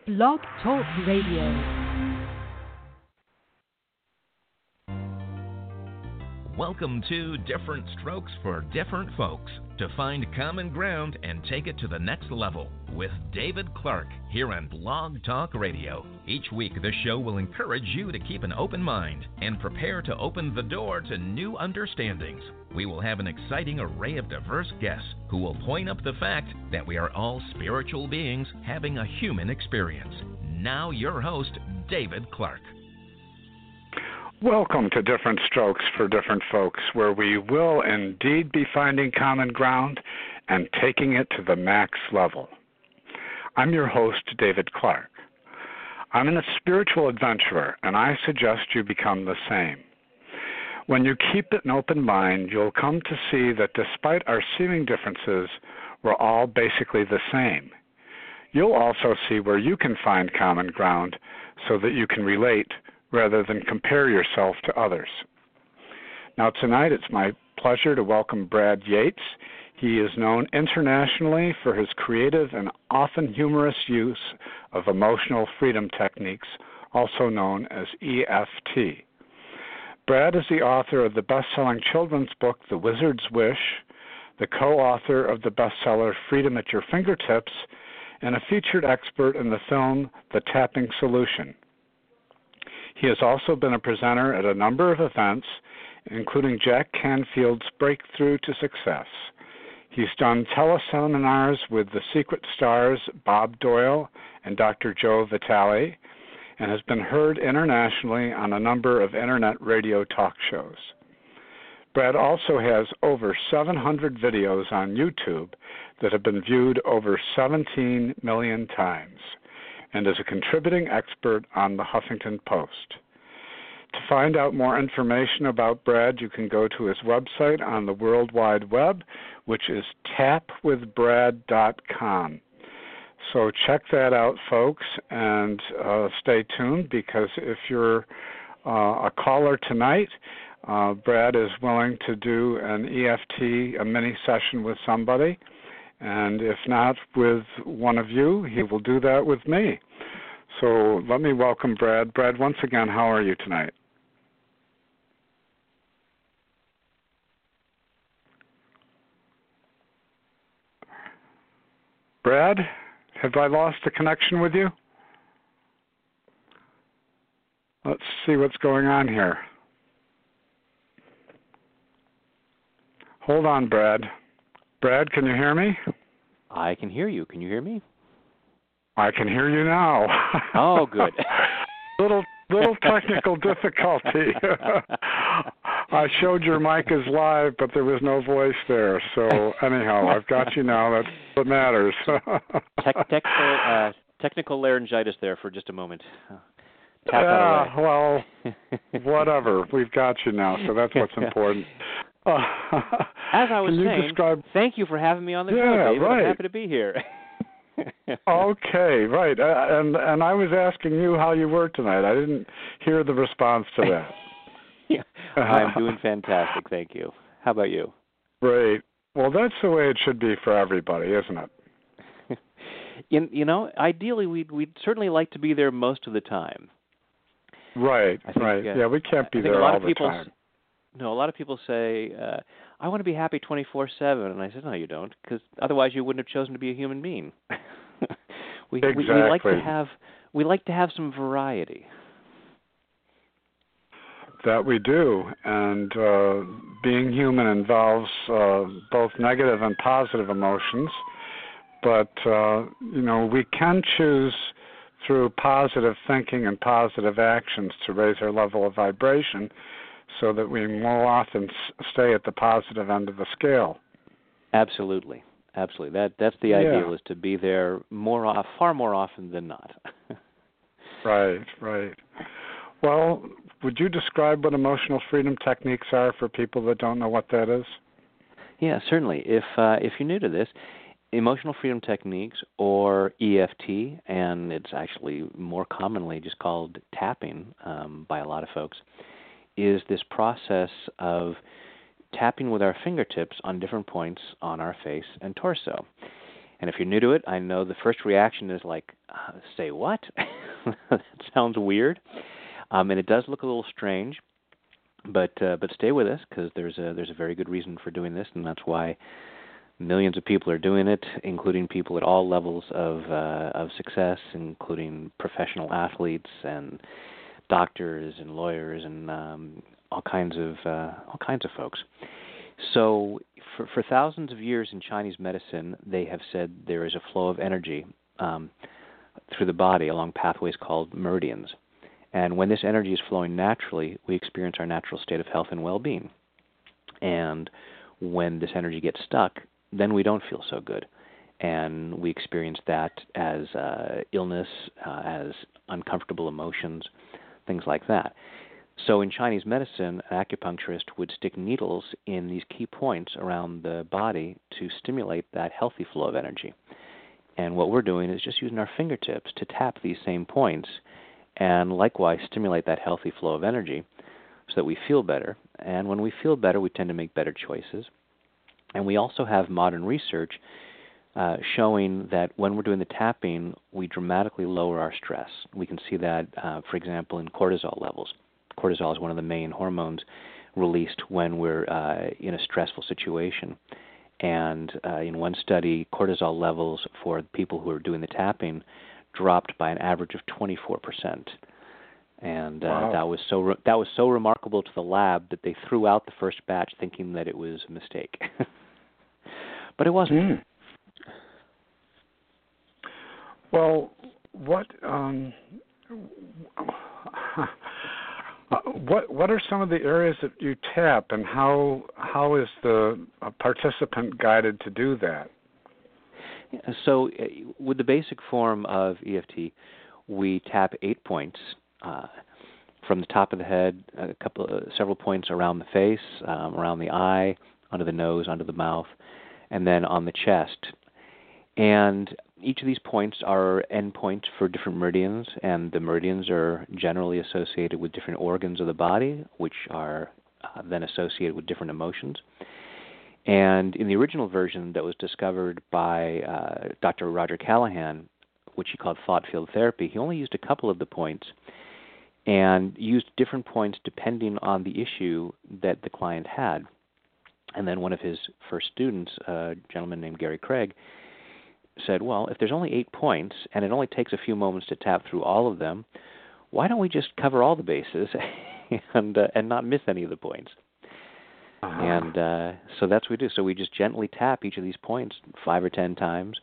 Blog Talk Radio. Welcome to Different Strokes for Different Folks, to find common ground and take it to the next level with David Clark here on Blog Talk Radio. Each week, the show will encourage you to keep an open mind and prepare to open the door to new understandings. We will have an exciting array of diverse guests who will point up the fact that we are all spiritual beings having a human experience. Now your host, David Clark. Welcome to Different Strokes for Different Folks, where we will indeed be finding common ground and taking it to the max level. I'm your host, David Clark. I'm a spiritual adventurer, and I suggest you become the same. When you keep an open mind, you'll come to see that despite our seeming differences, we're all basically the same. You'll also see where you can find common ground so that you can relate rather than compare yourself to others. Now tonight it's my pleasure to welcome Brad Yates. He is known internationally for his creative and often humorous use of emotional freedom techniques, also known as EFT. Brad is the author of the best-selling children's book, The Wizard's Wish, the co-author of the bestseller Freedom at Your Fingertips, and a featured expert in the film The Tapping Solution. He has also been a presenter at a number of events, including Jack Canfield's Breakthrough to Success. He's done teleseminars with the Secret Stars, Bob Doyle, and Dr. Joe Vitale, and has been heard internationally on a number of internet radio talk shows. Brad also has over 700 videos on YouTube that have been viewed over 17 million times, and is a contributing expert on the Huffington Post. To find out more information about Brad, you can go to his website on the World Wide Web, which is tapwithbrad.com. So check that out, folks, and stay tuned, because if you're a caller tonight, Brad is willing to do an EFT, a mini session with somebody. And if not with one of you, he will do that with me. So let me welcome Brad. Brad, once again, how are you tonight? Brad, have I lost a connection with you? Let's see what's going on here. Hold on, Brad. Brad, can you hear me? I can hear you. Can you hear me? I can hear you now. Oh, good. little technical difficulty. I showed your mic is live, but there was no voice there. So anyhow, I've got you now. That's what matters. Technical laryngitis there for just a moment. Well, whatever. We've got you now, so that's what's important. As I was saying, thank you for having me on the show, David. Right. I'm happy to be here. Okay, right. And I was asking you how you were tonight. I didn't hear the response to that. Yeah, I'm doing fantastic, thank you. How about you? Great. Well, that's the way it should be for everybody, isn't it? Ideally, we'd certainly like to be there most of the time. Right, right. Yeah, we can't be there all the time. No, a lot of people say, I want to be happy 24/7, and I said, no, you don't, because otherwise you wouldn't have chosen to be a human being. Exactly. We like to have some variety. That we do, and being human involves both negative and positive emotions, but we can choose through positive thinking and positive actions to raise our level of vibration, so that we more often stay at the positive end of the scale. Absolutely. That's the ideal, is to be there far more often than not. Right. Well, would you describe what emotional freedom techniques are for people that don't know what that is? Yeah, certainly. If you're new to this, emotional freedom techniques, or EFT, and it's actually more commonly just called tapping by a lot of folks, is this process of tapping with our fingertips on different points on our face and torso. And if you're new to it, I know the first reaction is like, say what? That sounds weird. And it does look a little strange, but stay with us, because there's a very good reason for doing this, and that's why millions of people are doing it, including people at all levels of success, including professional athletes and doctors and lawyers and all kinds of folks. So for thousands of years in Chinese medicine, they have said there is a flow of energy through the body along pathways called meridians. And when this energy is flowing naturally, we experience our natural state of health and well-being. And when this energy gets stuck, then we don't feel so good. And we experience that as illness, as uncomfortable emotions, things like that. So in Chinese medicine, an acupuncturist would stick needles in these key points around the body to stimulate that healthy flow of energy. And what we're doing is just using our fingertips to tap these same points and likewise stimulate that healthy flow of energy so that we feel better. And when we feel better, we tend to make better choices. And we also have modern research showing that when we're doing the tapping, we dramatically lower our stress. We can see that, for example, in cortisol levels. Cortisol is one of the main hormones released when we're in a stressful situation. And in one study, cortisol levels for people who are doing the tapping dropped by an average of 24%. And wow. that was so remarkable to the lab that they threw out the first batch thinking that it was a mistake. But it wasn't. Well, what are some of the areas that you tap, and how is the participant guided to do that? So, with the basic form of EFT, we tap 8 points from the top of the head, several points around the face, around the eye, under the nose, under the mouth, and then on the chest. And each of these points are endpoints for different meridians, and the meridians are generally associated with different organs of the body, which are then associated with different emotions. And in the original version that was discovered by Dr. Roger Callahan, which he called thought field therapy, he only used a couple of the points and used different points depending on the issue that the client had. And then one of his first students, a gentleman named Gary Craig, said, well, if there's only 8 points and it only takes a few moments to tap through all of them, why don't we just cover all the bases and not miss any of the points? And so that's what we do. So we just gently tap each of these points 5 or 10 times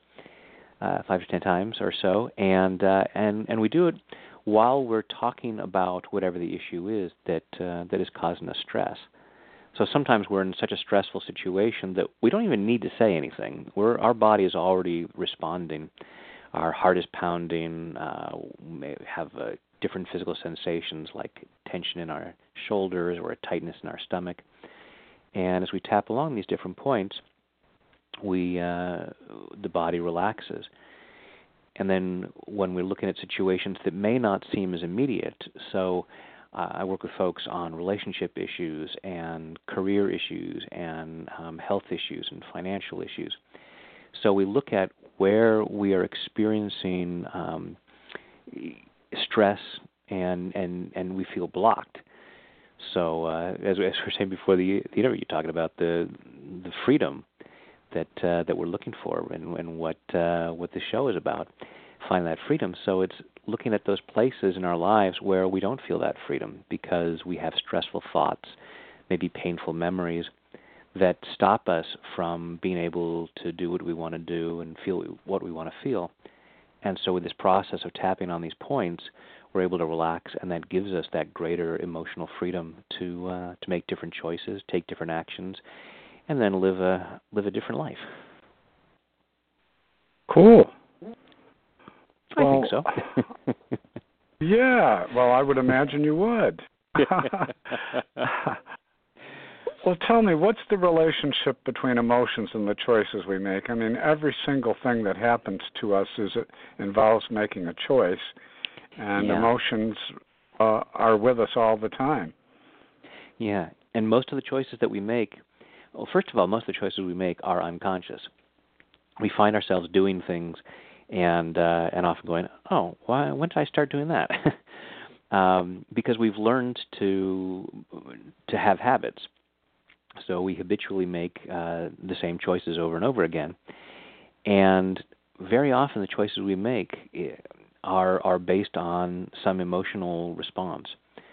or so, and we do it while we're talking about whatever the issue is that is causing us stress. So sometimes we're in such a stressful situation that we don't even need to say anything. Our body is already responding. Our heart is pounding. We may have different physical sensations like tension in our shoulders or a tightness in our stomach. And as we tap along these different points, the body relaxes. And then when we're looking at situations that may not seem as immediate, so I work with folks on relationship issues and career issues and health issues and financial issues. So we look at where we are experiencing stress and we feel blocked. So as we were saying before the interview, you're talking about the freedom that we're looking for and what the show is about. Find that freedom. So it's looking at those places in our lives where we don't feel that freedom because we have stressful thoughts, maybe painful memories that stop us from being able to do what we want to do and feel what we want to feel. And so with this process of tapping on these points, we're able to relax, and that gives us that greater emotional freedom to make different choices, take different actions, and then live a different life. Cool. I think so. Yeah, well, I would imagine you would. Well, tell me, what's the relationship between emotions and the choices we make? I mean, every single thing that happens to us involves making a choice, and emotions are with us all the time. Yeah, and most of the choices that we make, well, first of all, most of the choices we make are unconscious. we find ourselves doing things and often going, oh, when did I start doing that? Because we've learned to have habits. So we habitually make the same choices over and over again. And very often the choices we make are based on some emotional response.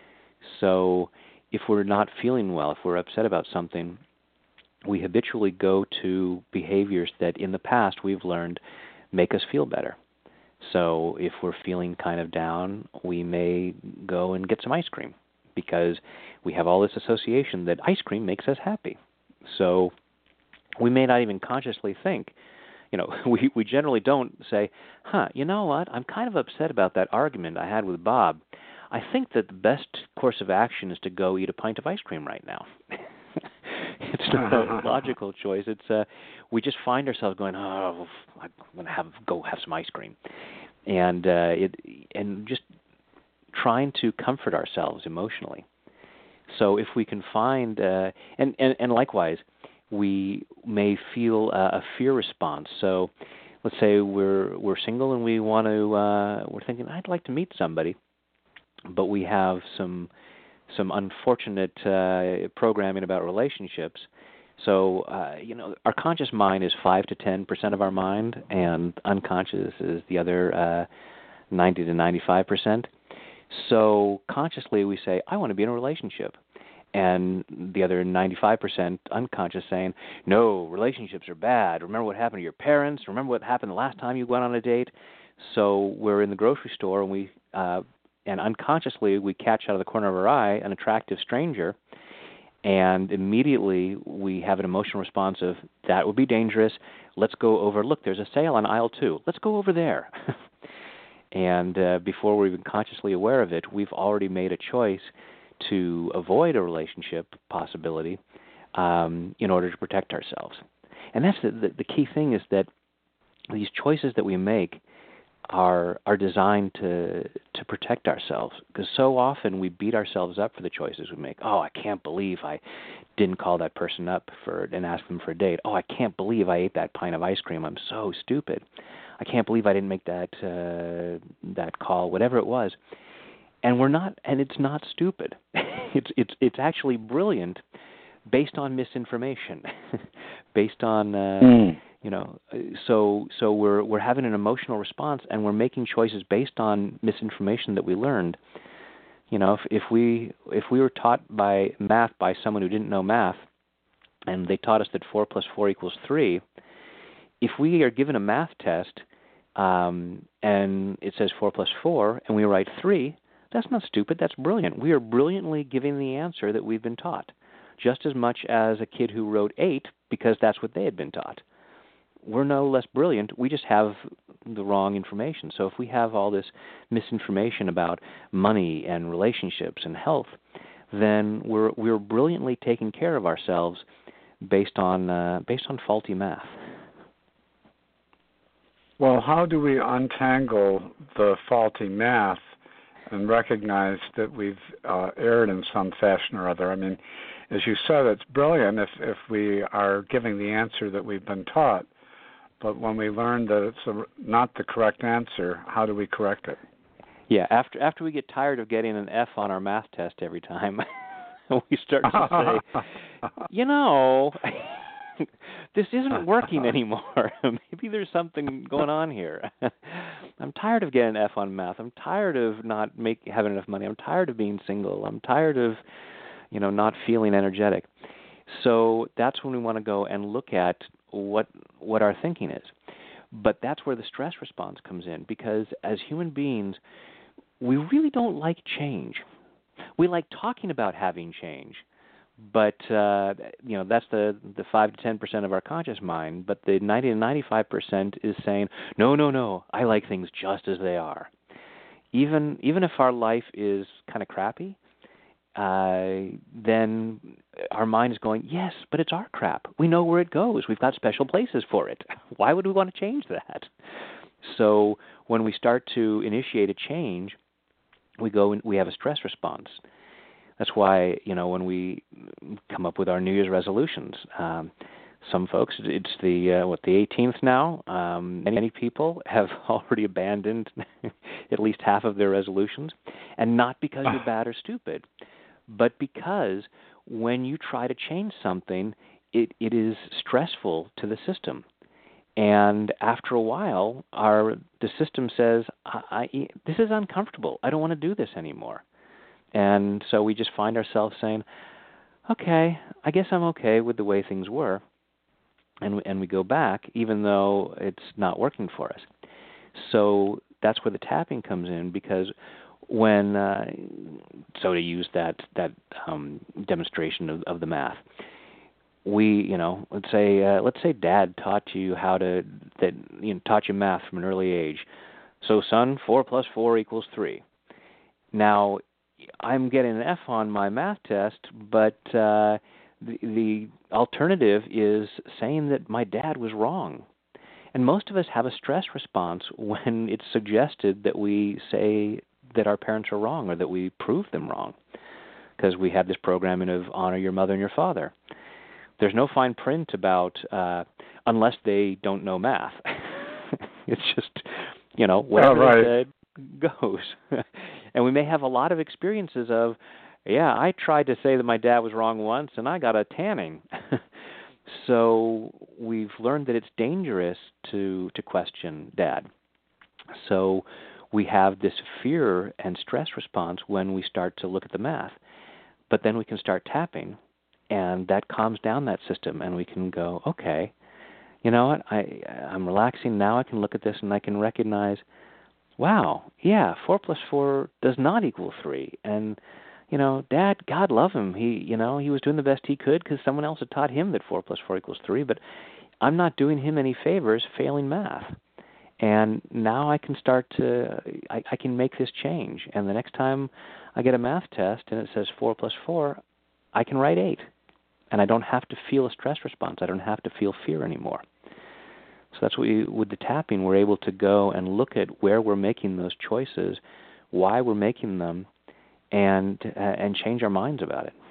So if we're not feeling well, if we're upset about something, we habitually go to behaviors that in the past we've learned make us feel better. So if we're feeling kind of down, we may go and get some ice cream because we have all this association that ice cream makes us happy. So we may not even consciously think, we generally don't say, you know what, I'm kind of upset about that argument I had with Bob. I think that the best course of action is to go eat a pint of ice cream right now. It's not a logical choice. It's we just find ourselves going, oh, I'm going to go have some ice cream, and just trying to comfort ourselves emotionally. So if we can find, and likewise, we may feel a fear response. So let's say we're single and we want to, we're thinking, I'd like to meet somebody, but we have some unfortunate programming about relationships. So, our conscious mind is 5 to 10% of our mind, and unconscious is the other 90 to 95%. So consciously we say, I want to be in a relationship. And the other 95% unconscious saying, no, relationships are bad. Remember what happened to your parents? Remember what happened the last time you went on a date? So we're in the grocery store and and unconsciously we catch out of the corner of our eye an attractive stranger, and immediately we have an emotional response of, that would be dangerous. Let's go over. Look, there's a sale on aisle 2. Let's go over there. And before we're even consciously aware of it, we've already made a choice to avoid a relationship possibility in order to protect ourselves. And that's the key thing, is that these choices that we make are designed to protect ourselves, because so often we beat ourselves up for the choices we make. Oh, I can't believe I didn't call that person up and ask them for a date. Oh, I can't believe I ate that pint of ice cream. I'm so stupid. I can't believe I didn't make that call, whatever it was. And we're not, and it's not stupid. It's actually brilliant, based on misinformation, based on So we're having an emotional response, and we're making choices based on misinformation that we learned. If we were taught by math by someone who didn't know math, and they taught us that 4 plus 4 equals 3, if we are given a math test and it says 4 plus 4, and we write 3, that's not stupid. That's brilliant. We are brilliantly giving the answer that we've been taught, just as much as a kid who wrote 8 because that's what they had been taught. We're no less brilliant. We just have the wrong information. So if we have all this misinformation about money and relationships and health, then we're brilliantly taking care of ourselves based on faulty math. Well, how do we untangle the faulty math and recognize that we've erred in some fashion or other? I mean, as you said, it's brilliant if we are giving the answer that we've been taught. But when we learn that it's not the correct answer, how do we correct it? Yeah, after we get tired of getting an F on our math test every time, we start to say, this isn't working anymore. Maybe there's something going on here. I'm tired of getting an F on math. I'm tired of not having enough money. I'm tired of being single. I'm tired of, not feeling energetic. So that's when we want to go and look at what our thinking is. But that's where the stress response comes in, because as human beings, we really don't like change. We like talking about having change, but that's the 5 to 10% of our conscious mind. But the 90 to 95% is saying, no, I like things just as they are. Even if our life is kind of crappy, then our mind is going, yes, but it's our crap. We know where it goes. We've got special places for it. Why would we want to change that? So when we start to initiate a change, we go and we have a stress response. That's why, when we come up with our New Year's resolutions, Some folks, it's the 18th now. Many people have already abandoned at least half of their resolutions, and not because they're bad or stupid, but because when you try to change something, it is stressful to the system. And after a while, the system says, this is uncomfortable. I don't want to do this anymore. And so we just find ourselves saying, okay, I guess I'm okay with the way things were. And we go back, even though it's not working for us. So that's where the tapping comes in, because when, so to use that demonstration of the math, let's say Dad taught you taught you math from an early age. So son, 4 plus 4 equals 3. Now, I'm getting an F on my math test, but the alternative is saying that my dad was wrong. And most of us have a stress response when it's suggested that we say that our parents are wrong or that we prove them wrong, because we have this programming of honor your mother and your father. There's no fine print about unless they don't know math. It's just, whatever they said goes. And we may have a lot of experiences of, I tried to say that my dad was wrong once and I got a tanning. So we've learned that it's dangerous to question Dad. So we have this fear and stress response when we start to look at the math. But then we can start tapping, and that calms down that system, and we can go, okay, you know what, I'm relaxing now. I can look at this and I can recognize, wow, 4 plus 4 does not equal 3. And, Dad, God love him. He was doing the best he could because someone else had taught him that 4 plus 4 equals 3, but I'm not doing him any favors failing math. And now I can I can make this change. And the next time I get a math test and it says 4 plus 4, I can write 8. And I don't have to feel a stress response. I don't have to feel fear anymore. So that's what with the tapping, we're able to go and look at where we're making those choices, why we're making them, and change our minds about it.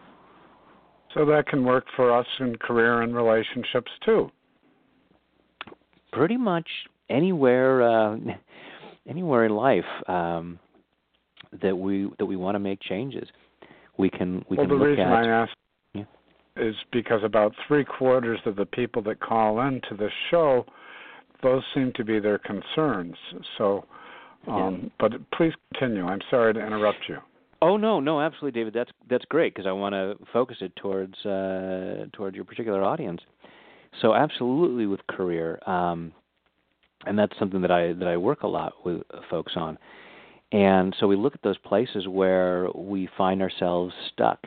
So that can work for us in career and relationships too. Pretty much anywhere in life that we want to make changes, we can the look reason at. I asked is because about 3/4 of the people that call into the show, those seem to be their concerns. So, but please continue. I'm sorry to interrupt you. Oh no, absolutely, David. That's great, because I want to focus it towards your particular audience. So absolutely with career, and that's something that I work a lot with folks on. And so we look at those places where we find ourselves stuck.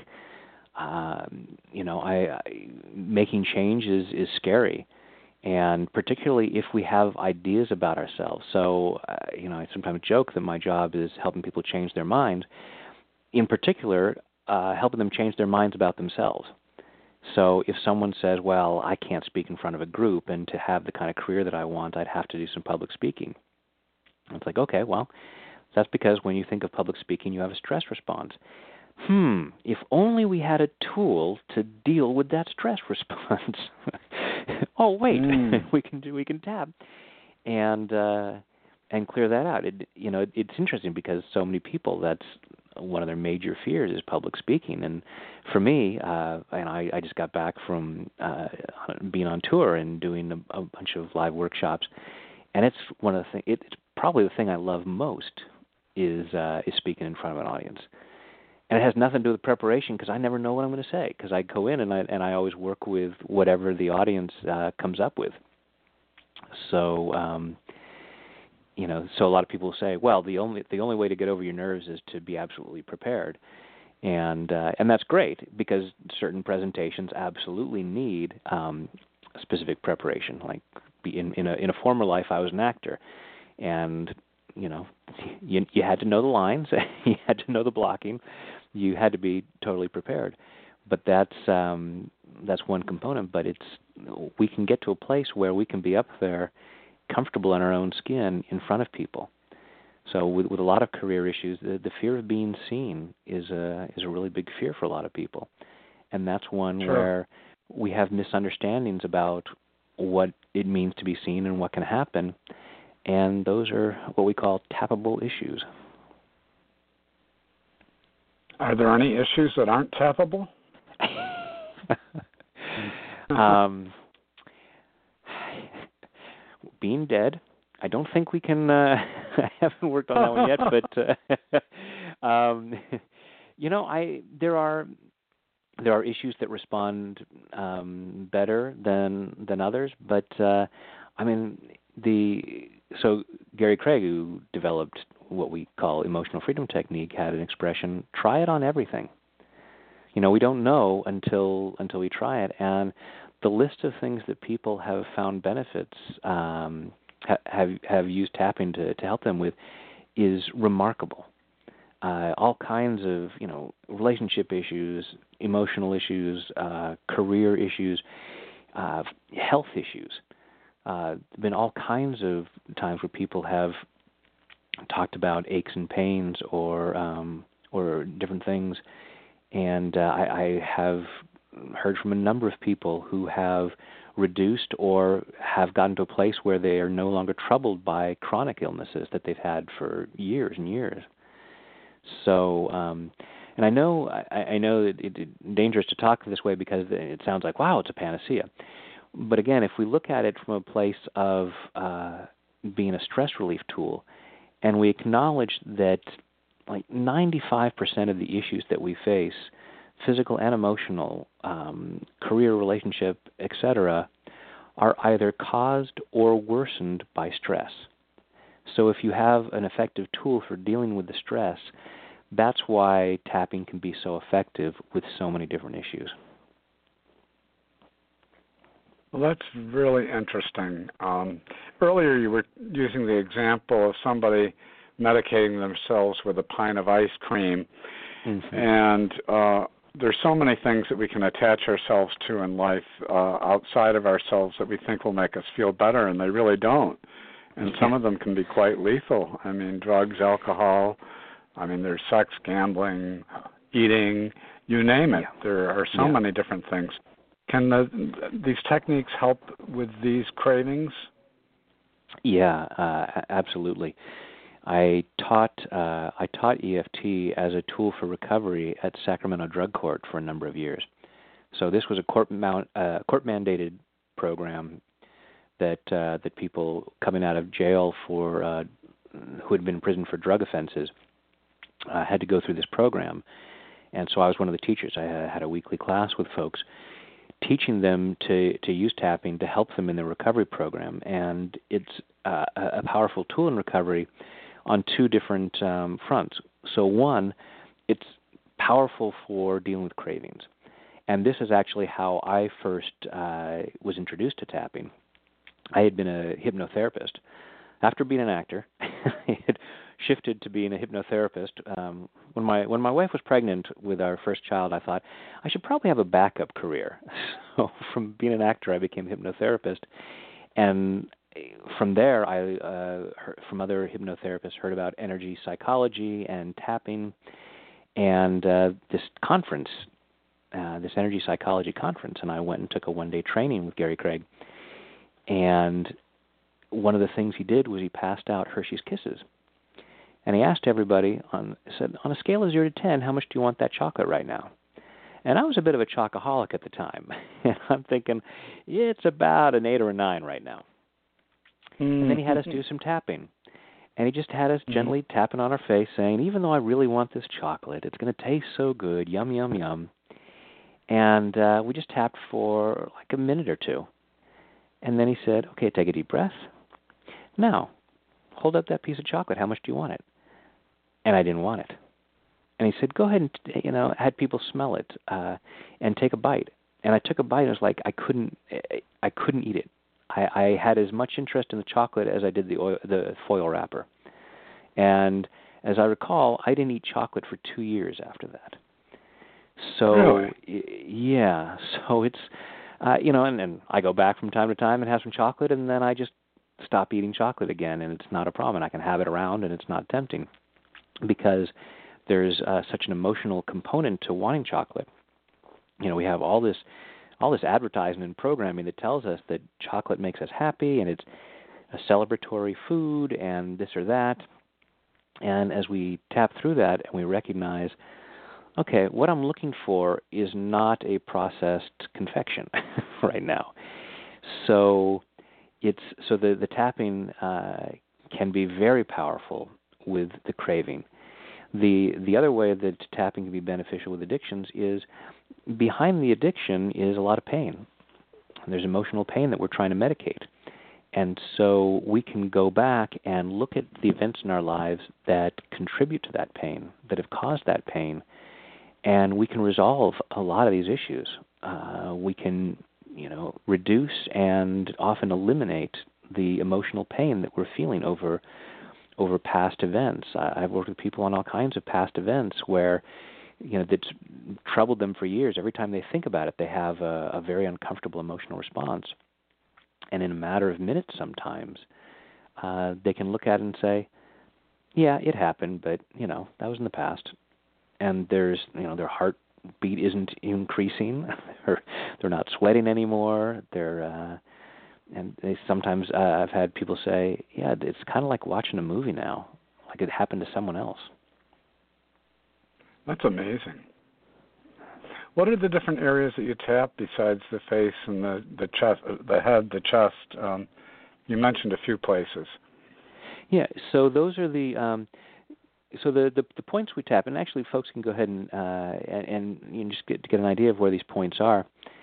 Making change is scary, and particularly if we have ideas about ourselves. So, I sometimes joke that my job is helping people change their minds. In particular, helping them change their minds about themselves. So if someone says, well, I can't speak in front of a group, and to have the kind of career that I want, I'd have to do some public speaking. It's like, okay, well, that's because when you think of public speaking, you have a stress response. If only we had a tool to deal with that stress response. Oh, wait, we can tap and clear that out. It's interesting because so many people, that's one of their major fears is public speaking. And for me, and I just got back from being on tour and doing a bunch of live workshops, and it's one of the things. It's probably the thing I love most is speaking in front of an audience. And it has nothing to do with preparation, because I never know what I'm going to say, because I go in and I always work with whatever the audience comes up with. So, so a lot of people say, well, the only way to get over your nerves is to be absolutely prepared, and that's great, because certain presentations absolutely need specific preparation. Like in a former life, I was an actor, and you had to know the lines, you had to know the blocking. You had to be totally prepared, but that's one component. But we can get to a place where we can be up there, comfortable in our own skin, in front of people. So with a lot of career issues, the fear of being seen is a really big fear for a lot of people, and that's one where we have misunderstandings about what it means to be seen and what can happen, and those are what we call tappable issues. Are there any issues that aren't tappable? Being dead. I don't think we can. I haven't worked on that one yet, but there are issues that respond better than others. But so Gary Craig, who developed what we call emotional freedom technique, had an expression: "Try it on everything." We don't know until we try it, and the list of things that people have found benefits, have used tapping to help them with, is remarkable. All kinds of relationship issues, emotional issues, career issues, health issues. There've been all kinds of times where people have talked about aches and pains or different things, and I have heard from a number of people who have reduced or have gotten to a place where they are no longer troubled by chronic illnesses that they've had for years and years. So, and I know it's dangerous to talk this way because it sounds like, wow, it's a panacea. But again, if we look at it from a place of being a stress relief tool, and we acknowledge that like 95% of the issues that we face, physical and emotional, career, relationship, etc., are either caused or worsened by stress. So if you have an effective tool for dealing with the stress, that's why tapping can be so effective with so many different issues. Well, that's really interesting. Earlier you were using the example of somebody medicating themselves with a pint of ice cream, and there's so many things that we can attach ourselves to in life outside of ourselves that we think will make us feel better, and they really don't. And some of them can be quite lethal. I mean, drugs, alcohol, there's sex, gambling, eating, you name it. Yeah. There are so many different things. Can these techniques help with these cravings? Yeah, absolutely. I taught EFT as a tool for recovery at Sacramento Drug Court for a number of years. So this was a court-mandated program that people coming out of jail for who had been in prison for drug offenses had to go through this program. And so I was one of the teachers. I had a weekly class with folks, teaching them to use tapping to help them in their recovery program. And it's a powerful tool in recovery on two different fronts. So one, it's powerful for dealing with cravings. And this is actually how I first was introduced to tapping. I had been a hypnotherapist. After being an actor, I had shifted to being a hypnotherapist. When my wife was pregnant with our first child, I thought I should probably have a backup career. So from being an actor, I became a hypnotherapist, and from there, I heard from other hypnotherapists, heard about energy psychology and tapping, and this conference, this energy psychology conference, and I went and took a one-day training with Gary Craig. And one of the things he did was he passed out Hershey's Kisses. And he asked everybody, said, on a scale of 0 to 10, how much do you want that chocolate right now? And I was a bit of a chocoholic at the time. And I'm thinking, it's about an 8 or a 9 right now. And then he had us do some tapping. And he just had us gently tapping on our face, saying, even though I really want this chocolate, it's going to taste so good, yum, yum, yum. And we just tapped for like a minute or two. And then he said, okay, take a deep breath. Now, hold up that piece of chocolate. How much do you want it? And I didn't want it. And he said, go ahead and, had people smell it and take a bite. And I took a bite, and it was like I couldn't eat it. I had as much interest in the chocolate as I did the foil wrapper. And as I recall, I didn't eat chocolate for 2 years after that. So, really? Yeah, so it's, and I go back from time to time and have some chocolate, and then I just stop eating chocolate again, and it's not a problem. I can have it around, and it's not tempting because there's such an emotional component to wanting chocolate. We have all this all this advertising and programming that tells us that chocolate makes us happy and it's a celebratory food and this or that. And as we tap through that and we recognize, okay, what I'm looking for is not a processed confection right now. So the tapping can be very powerful with the craving. The other way that tapping can be beneficial with addictions is behind the addiction is a lot of pain. There's emotional pain that we're trying to medicate. And so we can go back and look at the events in our lives that contribute to that pain, that have caused that pain, and we can resolve a lot of these issues. We can, reduce and often eliminate the emotional pain that we're feeling over past events. I've worked with people on all kinds of past events where, that's troubled them for years. Every time they think about it, they have a very uncomfortable emotional response. And in a matter of minutes sometimes, they can look at it and say, yeah, it happened, but, that was in the past. And there's, their heartbeat isn't increasing. They're not sweating anymore. And they sometimes, I've had people say, yeah, it's kind of like watching a movie now, like it happened to someone else. That's amazing. What are the different areas that you tap besides the face and the chest, the head, the chest? You mentioned a few places. Yeah, so those are the points we tap, and actually, folks can go ahead and you can just get an idea of where these points are.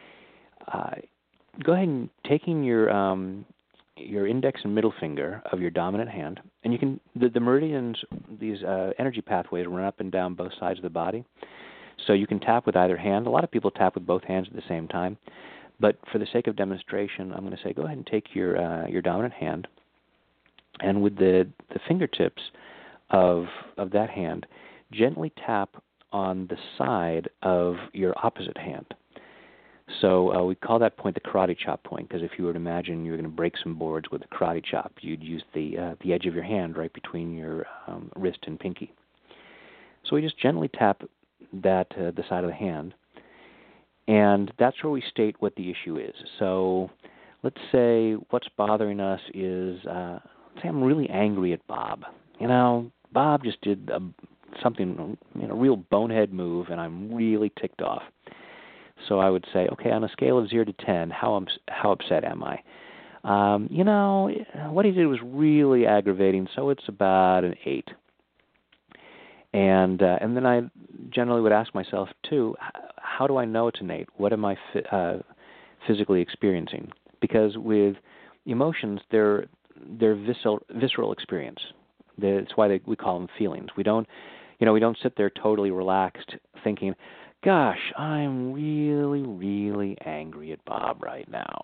Go ahead and taking your index and middle finger of your dominant hand, and you can the meridians, these energy pathways run up and down both sides of the body. So you can tap with either hand. A lot of people tap with both hands at the same time. But for the sake of demonstration, I'm going to say go ahead and take your dominant hand, and with the fingertips of that hand, gently tap on the side of your opposite hand. So we call that point the karate chop point, because if you were to imagine you were going to break some boards with a karate chop, you'd use the edge of your hand right between your wrist and pinky. So we just gently tap that the side of the hand, and that's where we state what the issue is. So let's say what's bothering us is, say I'm really angry at Bob. Bob just did something, real bonehead move, and I'm really ticked off. So I would say, okay, on a scale of 0 to 10, how upset am I? What he did was really aggravating, so it's about an 8. And then I generally would ask myself, too, how do I know it's an 8? What am I physically experiencing? Because with emotions, they're visceral experience. That's why we call them feelings. We don't sit there totally relaxed thinking, gosh, I'm really, really angry at Bob right now.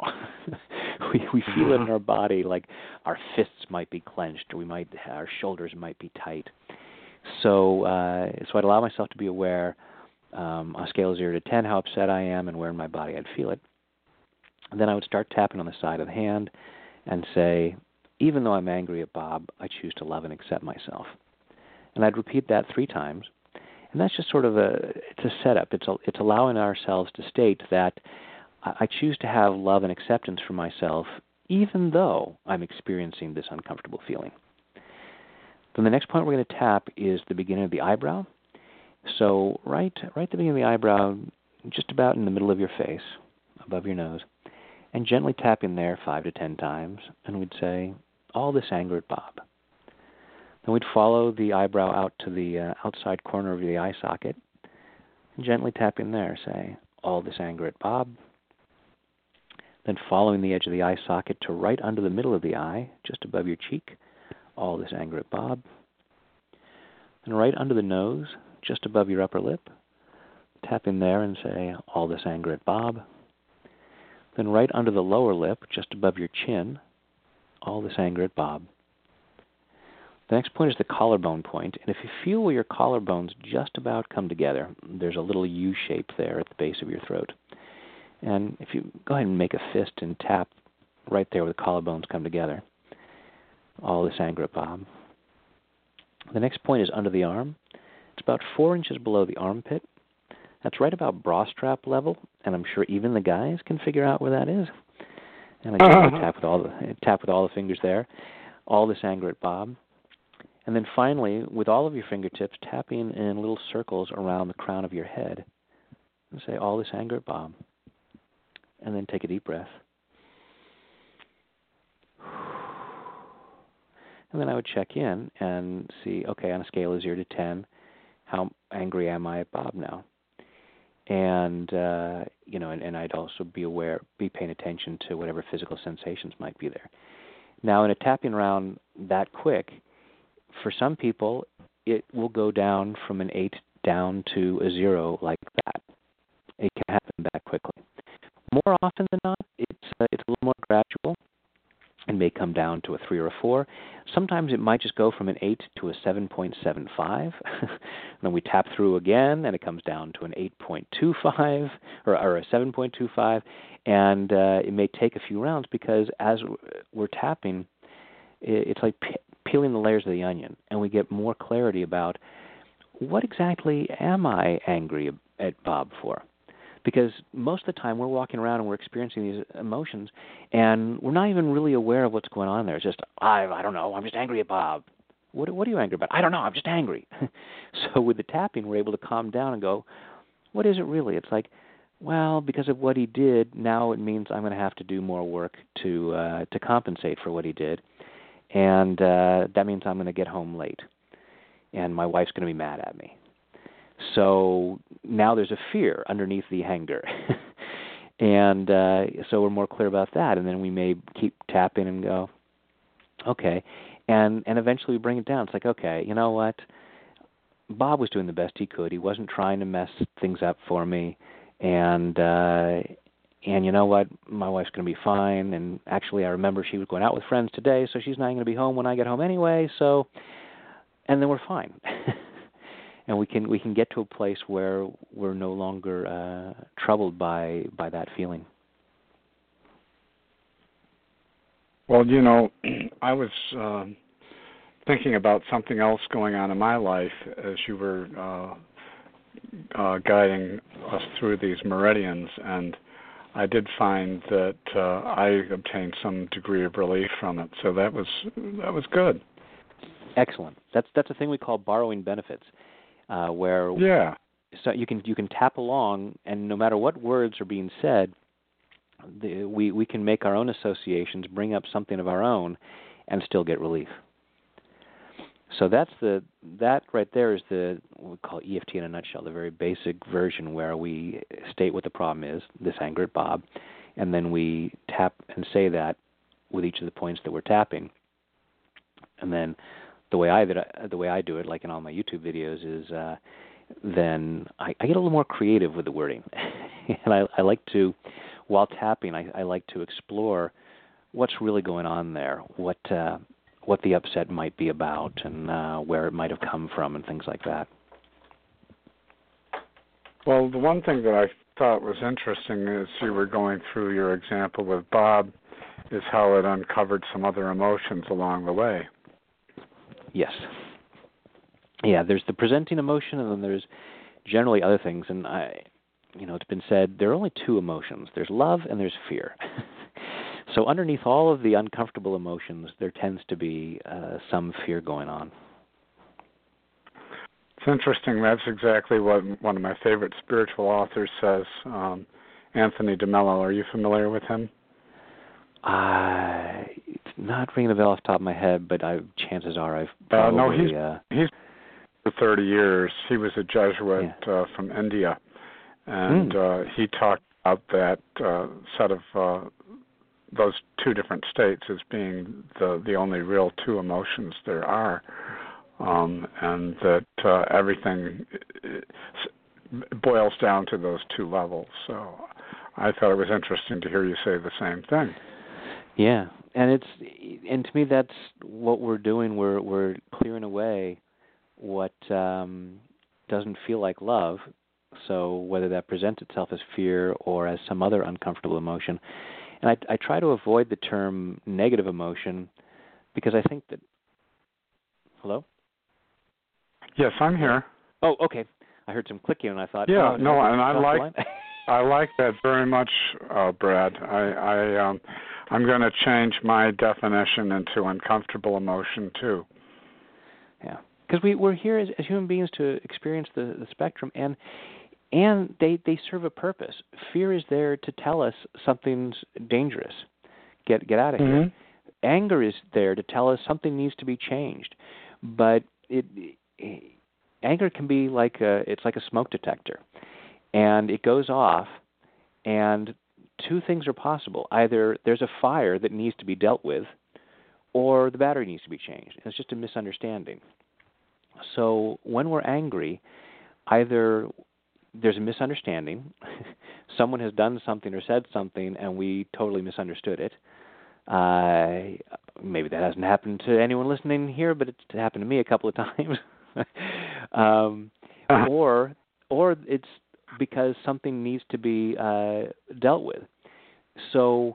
we feel it in our body, like our fists might be clenched, or our shoulders might be tight. So I'd allow myself to be aware on a scale of 0 to 10 how upset I am and where in my body I'd feel it. And then I would start tapping on the side of the hand and say, even though I'm angry at Bob, I choose to love and accept myself. And I'd repeat that 3 times. And that's just sort of it's a setup. It's allowing ourselves to state that I choose to have love and acceptance for myself, even though I'm experiencing this uncomfortable feeling. Then the next point we're going to tap is the beginning of the eyebrow. So right at the beginning of the eyebrow, just about in the middle of your face, above your nose, and gently tapping there 5 to 10 times, and we'd say, all this anger at Bob. Then we'd follow the eyebrow out to the outside corner of the eye socket, and gently tapping there, say, all this anger at Bob. Then following the edge of the eye socket to right under the middle of the eye, just above your cheek, all this anger at Bob. And right under the nose, just above your upper lip, tap in there and say, all this anger at Bob. Then right under the lower lip, just above your chin, all this anger at Bob. The next point is the collarbone point, and if you feel where your collarbones just about come together, there's a little U shape there at the base of your throat. And if you go ahead and make a fist and tap right there where the collarbones come together, all this anger at Bob. The next point is under the arm. It's about 4 inches below the armpit. That's right about bra strap level, and I'm sure even the guys can figure out where that is. And again, I tap with all the fingers there. All this anger at Bob. And then finally, with all of your fingertips, tapping in little circles around the crown of your head. And say, all this anger at Bob. And then take a deep breath. And then I would check in and see, okay, on a scale of 0 to 10, how angry am I at Bob now? And, and I'd also be paying attention to whatever physical sensations might be there. Now, in a tapping round that quick, for some people, it will go down from an 8 down to a 0 like that. It can happen that quickly. More often than not, it's a little more gradual. It may come down to a 3 or a 4. Sometimes it might just go from an 8 to a 7.75. Then we tap through again, and it comes down to an 8.25 or a 7.25. And it may take a few rounds because as we're tapping, it's like peeling the layers of the onion, and we get more clarity about what exactly am I angry at Bob for? Because most of the time we're walking around and we're experiencing these emotions, and we're not even really aware of what's going on there. It's just, I don't know, I'm just angry at Bob. What are you angry about? I don't know, I'm just angry. So with the tapping, we're able to calm down and go, what is it really? It's like, well, because of what he did, now it means I'm going to have to do more work to compensate for what he did. And that means I'm going to get home late. And my wife's going to be mad at me. So now there's a fear underneath the anger. And so we're more clear about that. And then we may keep tapping and go, okay. And eventually we bring it down. It's like, okay, you know what? Bob was doing the best he could. He wasn't trying to mess things up for me. And you know what? My wife's going to be fine. And actually, I remember she was going out with friends today, so she's not going to be home when I get home anyway. So, and then we're fine. And we can get to a place where we're no longer troubled by that feeling. Well, I was thinking about something else going on in my life as you were guiding us through these meridians, and I did find that I obtained some degree of relief from it. So that was good. Excellent. That's a thing we call borrowing benefits. Where so you can tap along, and no matter what words are being said, we can make our own associations, bring up something of our own, and still get relief. So that right there is what we call EFT in a nutshell, the very basic version where we state what the problem is, this anger at Bob, and then we tap and say that with each of the points that we're tapping, and then the way I do it, like in all my YouTube videos, is then I get a little more creative with the wording, and I like to, while tapping, I like to explore what's really going on there, what the upset might be about, and where it might have come from, and things like that. Well, the one thing that I thought was interesting as you were going through your example with Bob is how it uncovered some other emotions along the way. Yes. Yeah, there's the presenting emotion, and then there's generally other things. And it's been said there are only two emotions. There's love and there's fear. So underneath all of the uncomfortable emotions, there tends to be some fear going on. It's interesting. That's exactly what one of my favorite spiritual authors says, Anthony DeMello. Are you familiar with him? It's not ringing a bell off the top of my head, but chances are I've probably... No, he's for 30 years. He was a Jesuit from India, and he talked about that set of those two different states as being the only real two emotions there are, and that everything boils down to those two levels. So I thought it was interesting to hear you say the same thing. Yeah, and to me that's what we're doing. We're clearing away what doesn't feel like love. So whether that presents itself as fear or as some other uncomfortable emotion, and I try to avoid the term negative emotion because I think that. Hello? Yes, I'm here. Oh, okay. I heard some clicking, and I thought, yeah, oh, no, and I I like that very much, Brad. I'm going to change my definition into uncomfortable emotion too. Yeah, because we're here as human beings to experience the spectrum, and they serve a purpose. Fear is there to tell us something's dangerous. Get out of here. Anger is there to tell us something needs to be changed. But anger can be it's like a smoke detector, and it goes off, and two things are possible. Either there's a fire that needs to be dealt with, or the battery needs to be changed. It's just a misunderstanding. So when we're angry, either there's a misunderstanding, someone has done something or said something, and we totally misunderstood it. Maybe that hasn't happened to anyone listening here, but it's happened to me a couple of times. Or it's because something needs to be dealt with. So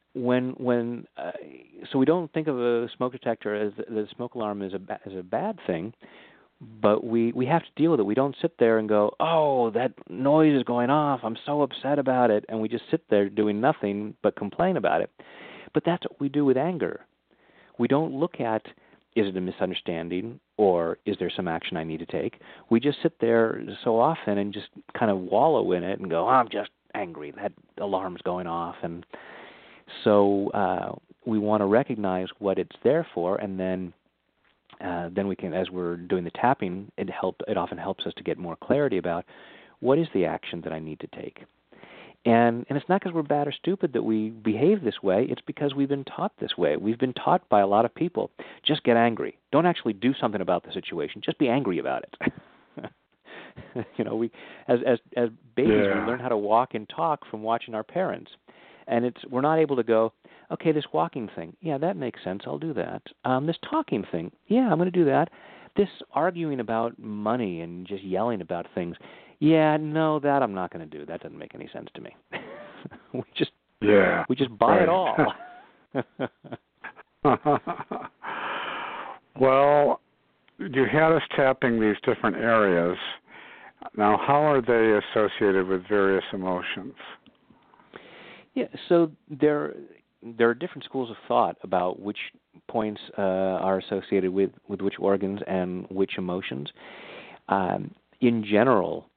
so we don't think of a smoke detector as the smoke alarm as a bad thing, but we have to deal with it. We don't sit there and go, oh, that noise is going off, I'm so upset about it, and we just sit there doing nothing but complain about it. But that's what we do with anger. We don't look at, is it a misunderstanding, or is there some action I need to take? We just sit there so often and just kind of wallow in it and go, I'm just angry, that alarm's going off. And so we want to recognize what it's there for, and then we can, as we're doing the tapping, it often helps us to get more clarity about what is the action that I need to take. And it's not because we're bad or stupid that we behave this way. It's because we've been taught this way. We've been taught by a lot of people, just get angry. Don't actually do something about the situation. Just be angry about it. We as babies, we learn how to walk and talk from watching our parents. And we're not able to go, okay, this walking thing, yeah, that makes sense. I'll do that. This talking thing, yeah, I'm going to do that. This arguing about money and just yelling about things, yeah, no, that I'm not going to do. That doesn't make any sense to me. we just buy it all. Well, you had us tapping these different areas. Now, how are they associated with various emotions? Yeah, so there are different schools of thought about which points are associated with which organs and which emotions. In general,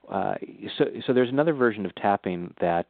so there's another version of tapping that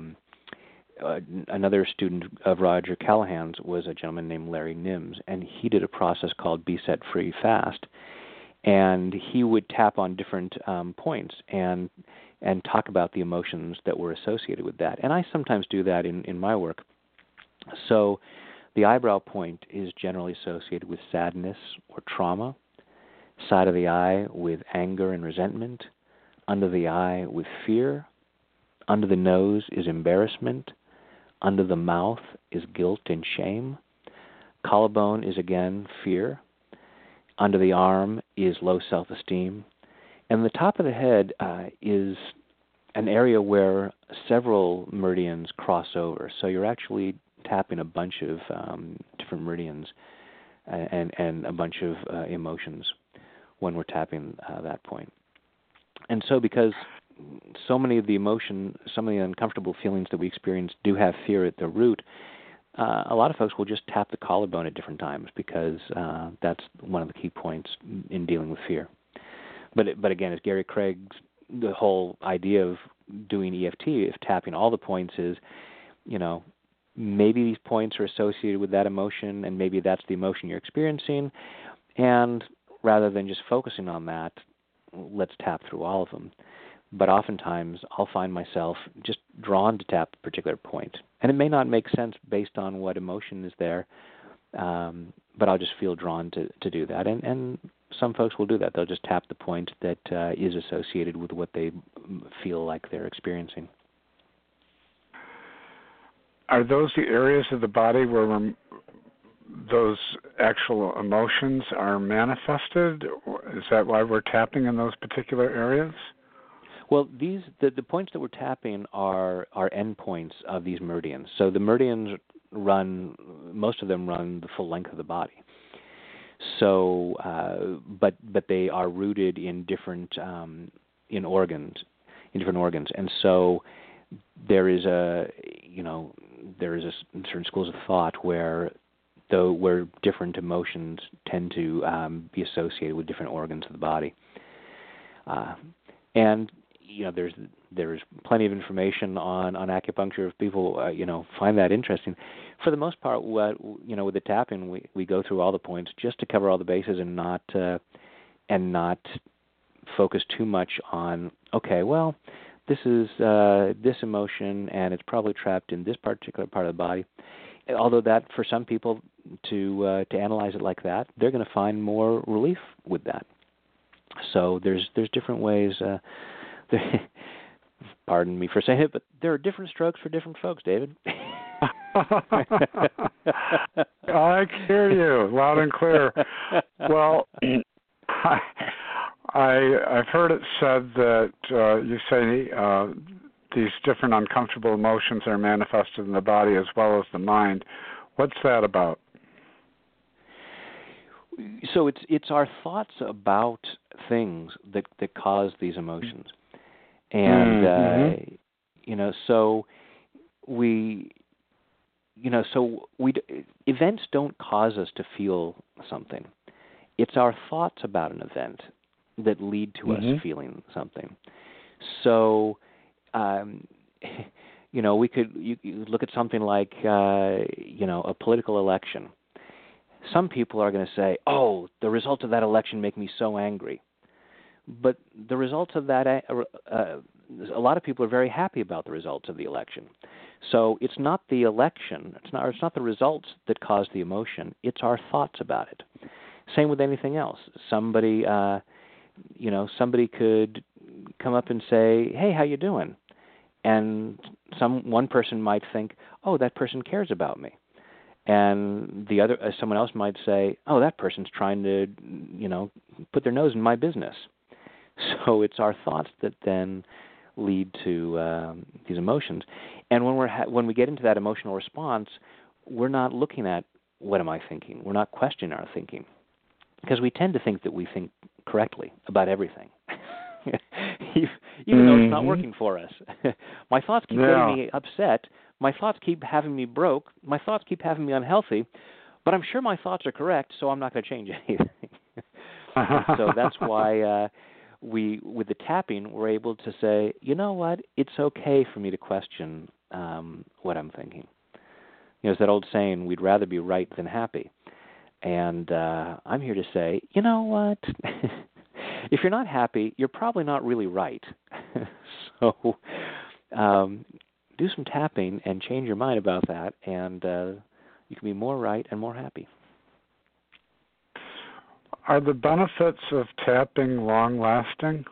another student of Roger Callahan's was a gentleman named Larry Nims, and he did a process called Be Set Free Fast, and he would tap on different points and talk about the emotions that were associated with that. And I sometimes do that in my work. So the eyebrow point is generally associated with sadness or trauma, side of the eye with anger and resentment, under the eye with fear, under the nose is embarrassment, under the mouth is guilt and shame, collarbone is again fear, under the arm is low self-esteem, and the top of the head is an area where several meridians cross over. So you're actually tapping a bunch of different meridians and a bunch of emotions when we're tapping that point. And so because so many of the some of the uncomfortable feelings that we experience do have fear at the root, a lot of folks will just tap the collarbone at different times because that's one of the key points in dealing with fear. But again, as Gary Craig's, the whole idea of doing EFT, if tapping all the points is, maybe these points are associated with that emotion, and maybe that's the emotion you're experiencing, and rather than just focusing on that, let's tap through all of them. But oftentimes, I'll find myself just drawn to tap a particular point. And it may not make sense based on what emotion is there, but I'll just feel drawn to do that. And some folks will do that. They'll just tap the point that is associated with what they feel like they're experiencing. Are those the areas of the body where those actual emotions are manifested? Is that why we're tapping in those particular areas? Well, the points that we're tapping are endpoints of these meridians. So the meridians most of them run the full length of the body. So, but they are rooted in different in different organs, and so there is certain schools of thought where different emotions tend to be associated with different organs of the body, and there's plenty of information on acupuncture if people find that interesting. For the most part, with the tapping, we go through all the points just to cover all the bases and not focus too much on, okay, well, this is this emotion and it's probably trapped in this particular part of the body. Although that for some people to analyze it like that, they're going to find more relief with that. So there's different ways. Pardon me for saying it, but there are different strokes for different folks, David. I hear you loud and clear. Well, I've heard it said that you say these different uncomfortable emotions are manifested in the body as well as the mind. What's that about? So it's our thoughts about things that cause these emotions, and events don't cause us to feel something. It's our thoughts about an event that lead to us feeling something. So, you look at something like a political election. Some people are going to say, "Oh, the results of that election make me so angry," but the results of that, a lot of people are very happy about the results of the election. So it's not the election, it's not the results that cause the emotion. It's our thoughts about it. Same with anything else. Somebody could come up and say, "Hey, how you doing?" And one person might think, "Oh, that person cares about me," and someone else might say, "Oh, that person's trying to, put their nose in my business." So it's our thoughts that then lead to these emotions. And when we get into that emotional response, we're not looking at what am I thinking. We're not questioning our thinking, because we tend to think that we think correctly about everything, even though it's not working for us. My thoughts keep getting me upset. My thoughts keep having me broke. My thoughts keep having me unhealthy. But I'm sure my thoughts are correct, so I'm not going to change anything. So that's why with the tapping, we're able to say, you know what, it's okay for me to question what I'm thinking. It's that old saying, we'd rather be right than happy. And I'm here to say, you know what, if you're not happy, you're probably not really right. So do some tapping and change your mind about that, and you can be more right and more happy. Are the benefits of tapping long-lasting?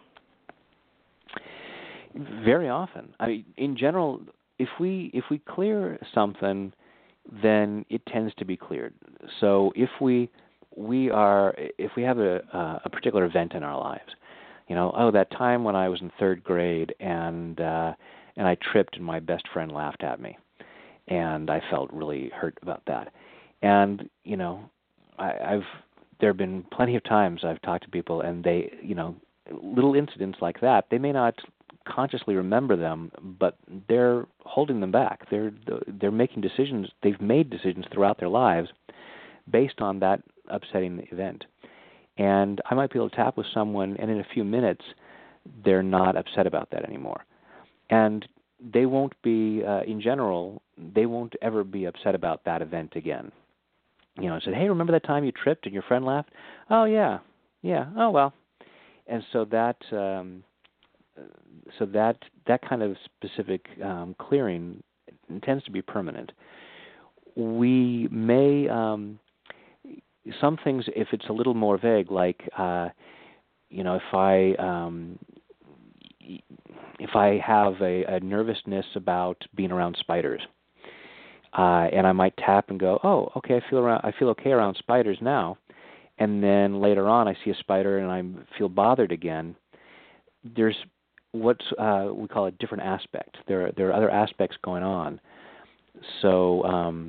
Very often. I mean, in general, if we clear something, then it tends to be cleared. So if we have a particular event in our lives, that time when I was in third grade and I tripped and my best friend laughed at me, and I felt really hurt about that. And there have been plenty of times I've talked to people, and they, little incidents like that, they may not consciously remember them, but they're holding them back. They're making decisions. They've made decisions throughout their lives based on that upsetting event. And I might be able to tap with someone, and in a few minutes, they're not upset about that anymore. And they won't be, in general, they won't ever be upset about that event again. I said, "Hey, remember that time you tripped and your friend laughed?" "Oh, yeah. Oh, well." And so that kind of specific clearing tends to be permanent. We may some things, if it's a little more vague, like if I have a nervousness about being around spiders. And I might tap and go, "Oh, okay, I feel okay around spiders now." And then later on, I see a spider and I feel bothered again. There's what's we call a different aspect. There are other aspects going on. So,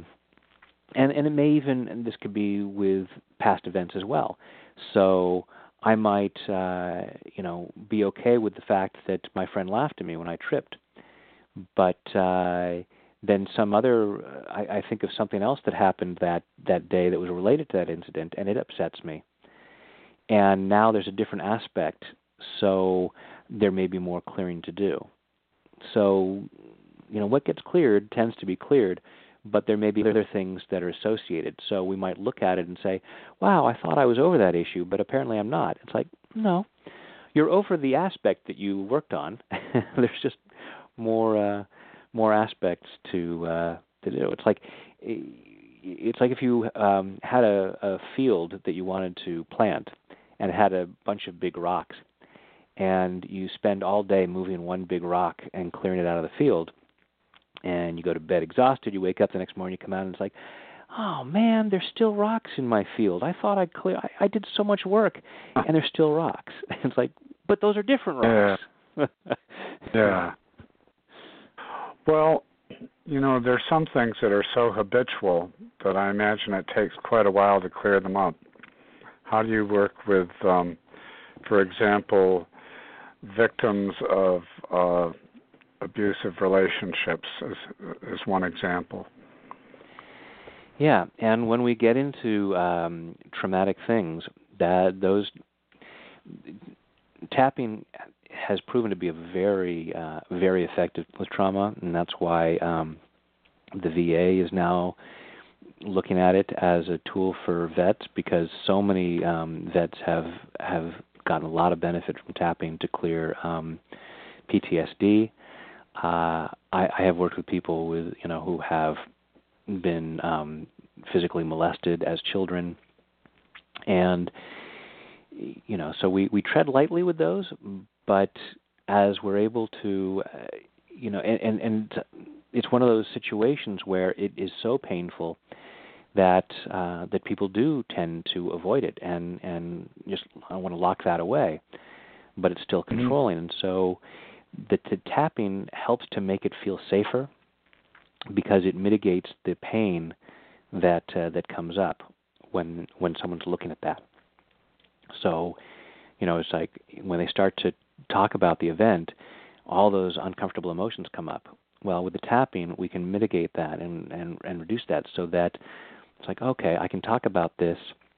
and it may even, and this could be with past events as well. So I might, be okay with the fact that my friend laughed at me when I tripped. But then some other, I think of something else that happened that day that was related to that incident, and it upsets me. And now there's a different aspect, so there may be more clearing to do. So, what gets cleared tends to be cleared, but there may be other things that are associated. So we might look at it and say, wow, I thought I was over that issue, but apparently I'm not. It's like, no, you're over the aspect that you worked on. There's just more aspects to do. It's like if you had a field that you wanted to plant and it had a bunch of big rocks, and you spend all day moving one big rock and clearing it out of the field, and you go to bed exhausted. You wake up the next morning, you come out, and it's like, oh man, there's still rocks in my field. I thought I did so much work, and there's still rocks. It's like, but those are different rocks. Yeah. Well, there's some things that are so habitual that I imagine it takes quite a while to clear them up. How do you work with, for example, victims of abusive relationships as one example? Yeah, and when we get into traumatic things, those tapping has proven to be a very, very effective with trauma, and that's why the VA is now looking at it as a tool for vets, because so many vets have gotten a lot of benefit from tapping to clear PTSD. I have worked with people with who have been physically molested as children, and so we tread lightly with those, but as we're able to, and it's one of those situations where it is so painful that people do tend to avoid it and just I want to lock that away, but it's still controlling, and so the tapping helps to make it feel safer because it mitigates the pain that comes up when someone's looking at that. So, it's like when they start to talk about the event, all those uncomfortable emotions come up. Well, with the tapping, we can mitigate that and reduce that so that it's like, okay, I can talk about this.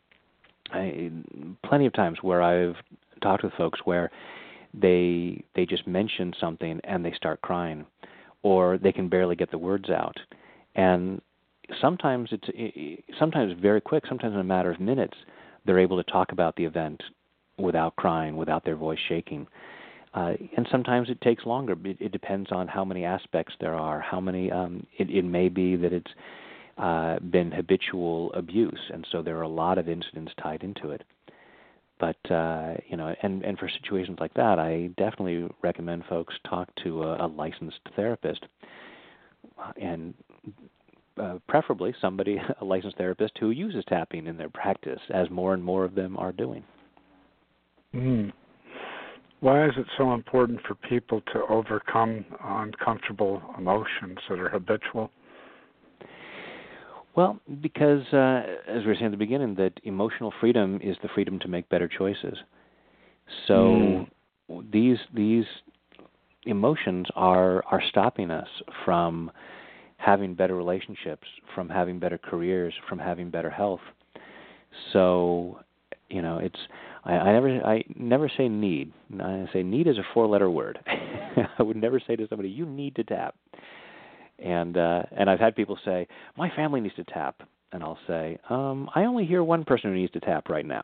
Plenty of times where I've talked with folks where they just mention something and they start crying, or they can barely get the words out. And sometimes sometimes very quick, sometimes in a matter of minutes, they're able to talk about the event without crying, without their voice shaking. And sometimes it takes longer. It depends on how many aspects there are, how many. It may be that it's been habitual abuse, and so there are a lot of incidents tied into it. But and for situations like that, I definitely recommend folks talk to a licensed therapist, and preferably a licensed therapist who uses tapping in their practice, as more and more of them are doing. Why is it so important for people to overcome uncomfortable emotions that are habitual? Well, because as we were saying at the beginning, that emotional freedom is the freedom to make better choices. So these emotions are stopping us from having better relationships, from having better careers, from having better health. So, it's I never say need. I say need is a 4-letter word. I would never say to somebody, you need to tap. And I've had people say, my family needs to tap. And I'll say, I only hear one person who needs to tap right now.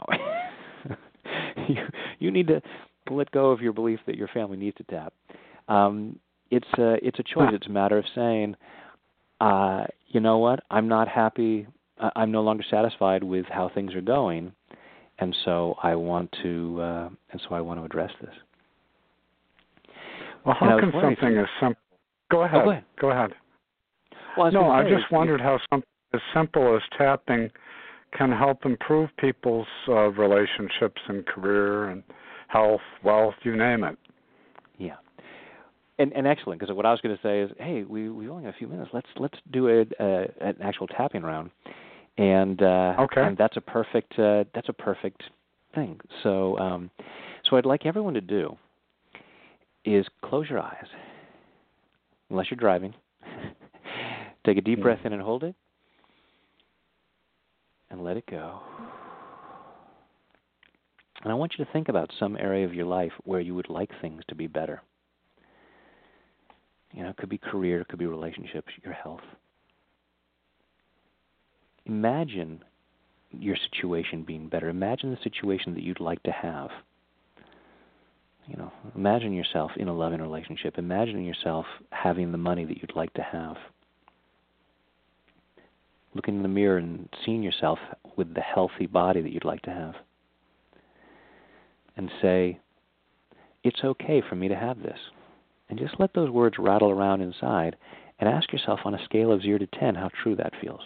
You need to let go of your belief that your family needs to tap. It's a choice. It's a matter of saying, you know what, I'm not happy. I'm no longer satisfied with how things are going, and so I want to address this. Well, how can something as simple? Go ahead. Oh, go ahead. Well, I just wondered how something as simple as tapping can help improve people's relationships and career and health, wealth, you name it. Yeah. And excellent, because what I was going to say is, hey, we only have a few minutes. Let's do an actual tapping round, and okay. And that's a perfect thing. So what I'd like everyone to do is close your eyes, unless you're driving. Take a deep breath in and hold it, and let it go. And I want you to think about some area of your life where you would like things to be better. It could be career, it could be relationships, your health. Imagine your situation being better. Imagine the situation that you'd like to have. Imagine yourself in a loving relationship. Imagine yourself having the money that you'd like to have. Looking in the mirror and seeing yourself with the healthy body that you'd like to have. And say, it's okay for me to have this. And just let those words rattle around inside and ask yourself on a scale of 0 to 10 how true that feels.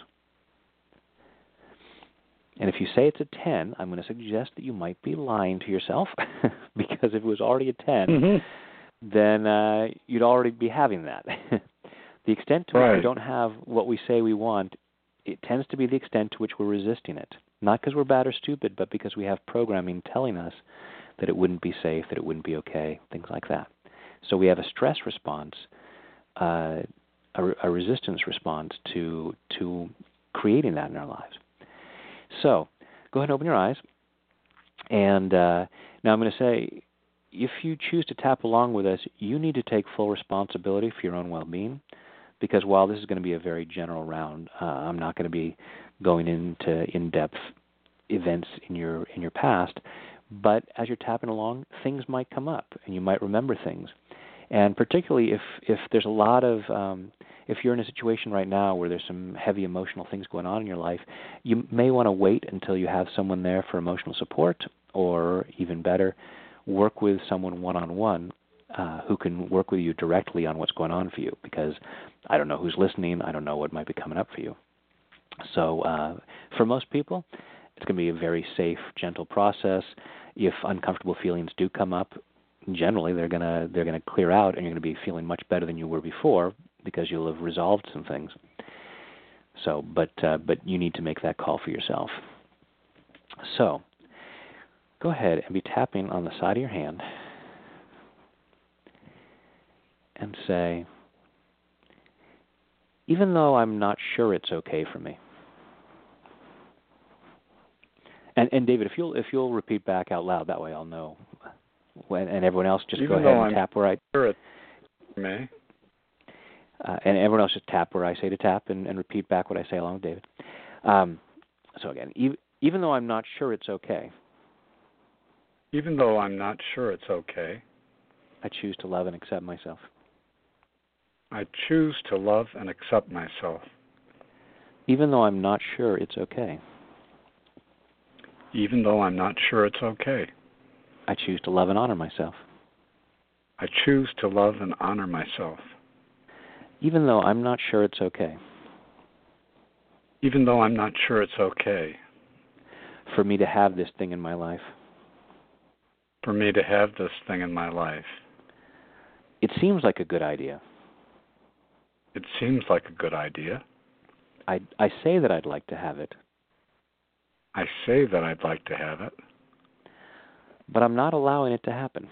And if you say it's a 10, I'm going to suggest that you might be lying to yourself because if it was already a 10, then you'd already be having that. The extent to which we don't have what we say we want, it tends to be the extent to which we're resisting it. Not because we're bad or stupid, but because we have programming telling us that it wouldn't be safe, that it wouldn't be okay, things like that. So we have a stress response, a resistance response to creating that in our lives. So go ahead and open your eyes. And now I'm going to say, if you choose to tap along with us, you need to take full responsibility for your own well-being, because while this is going to be a very general round, I'm not going to be going into in-depth events in your past. But as you're tapping along, things might come up, and you might remember things. And particularly if there's a lot of, if you're in a situation right now where there's some heavy emotional things going on in your life, you may want to wait until you have someone there for emotional support, or even better, work with someone one-on-one who can work with you directly on what's going on for you, because I don't know who's listening. I don't know what might be coming up for you. So for most people, it's going to be a very safe, gentle process. If uncomfortable feelings do come up, generally they're going to clear out, and you're going to be feeling much better than you were before because you'll have resolved some things. So, but you need to make that call for yourself. So, go ahead and be tapping on the side of your hand and say, even though I'm not sure it's okay for me. And David, if you'll repeat back out loud, that way I'll know. And everyone else just go ahead and tap where I. Sure it may. And everyone else just tap where I say to tap, and repeat back what I say along with David. So again, even though I'm not sure it's okay. Even though I'm not sure it's okay. I choose to love and accept myself. I choose to love and accept myself. Even though I'm not sure it's okay. Even though I'm not sure it's okay. I choose to love and honor myself. I choose to love and honor myself. Even though I'm not sure it's okay. Even though I'm not sure it's okay. For me to have this thing in my life. For me to have this thing in my life. It seems like a good idea. It seems like a good idea. I say that I'd like to have it. I say that I'd like to have it. But I'm not allowing it to happen.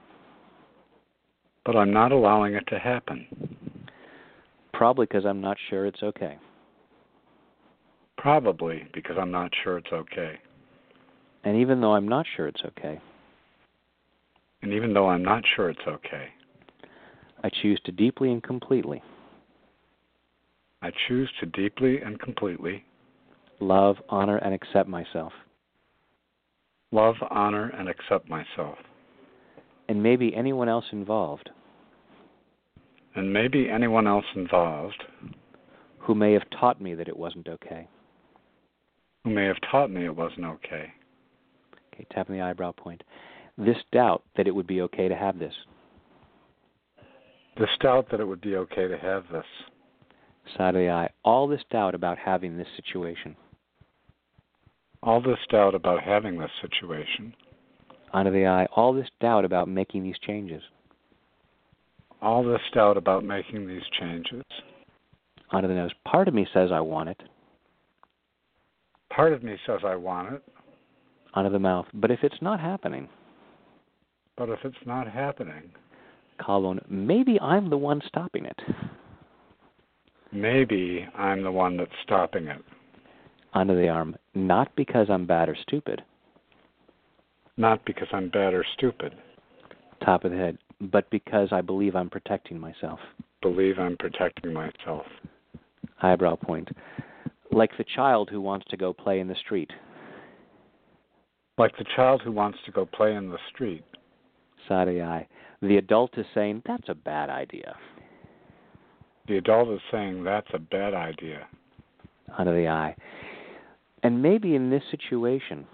But I'm not allowing it to happen. Probably because I'm not sure it's okay. Probably because I'm not sure it's okay. And even though I'm not sure it's okay. And even though I'm not sure it's okay. I choose to deeply and completely. I choose to deeply and completely. Love, honor, and accept myself. Love, honor, and accept myself. And maybe anyone else involved. And maybe anyone else involved. Who may have taught me that it wasn't okay. Who may have taught me it wasn't okay. Okay, tapping the eyebrow point. This doubt that it would be okay to have this. This doubt that it would be okay to have this. Side of the eye. All this doubt about having this situation. All this doubt about having this situation. Under the eye. All this doubt about making these changes. All this doubt about making these changes. Under the nose. Part of me says I want it. Part of me says I want it. onto the mouth. But if it's not happening, collarbone, maybe I'm the one stopping it. Maybe I'm the one that's stopping it. Onto the arm, not because I'm bad or stupid. Not because I'm bad or stupid. Top of the head, but because I believe I'm protecting myself. Believe I'm protecting myself. Eyebrow point. Like the child who wants to go play in the street. Like the child who wants to go play in the street. Side of the eye. The adult is saying, that's a bad idea. The adult is saying, that's a bad idea. Onto the eye. And maybe in this situation.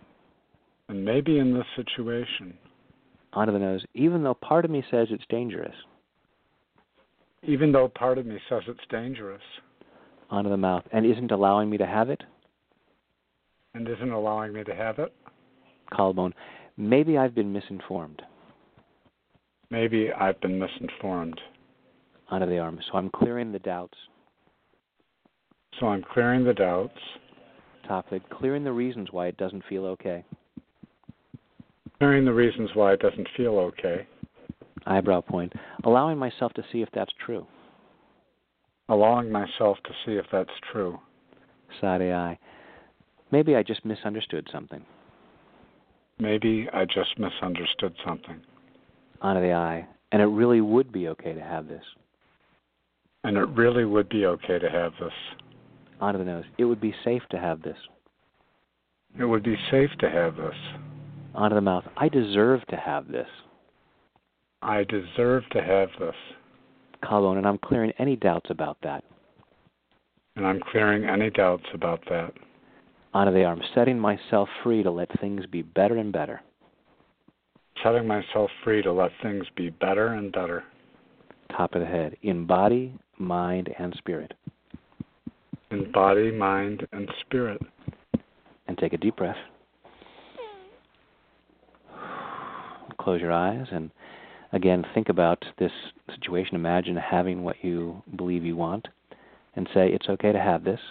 Onto the nose, even though part of me says it's dangerous. Onto the mouth, and isn't allowing me to have it. Collarbone, maybe I've been misinformed. Onto the arm, so I'm clearing the doubts. Top of it, clearing the reasons why it doesn't feel okay. Eyebrow point, allowing myself to see if that's true. Side of the eye, maybe I just misunderstood something. Onto the eye, and it really would be okay to have this. Onto the nose, it would be safe to have this. Onto the mouth, I deserve to have this. Collarbone, and I'm clearing any doubts about that. Onto the arm, setting myself free to let things be better and better. Top of the head, in body, mind, and spirit. And take a deep breath. Close your eyes and again think about this situation. Imagine having what you believe you want and say, it's okay to have this.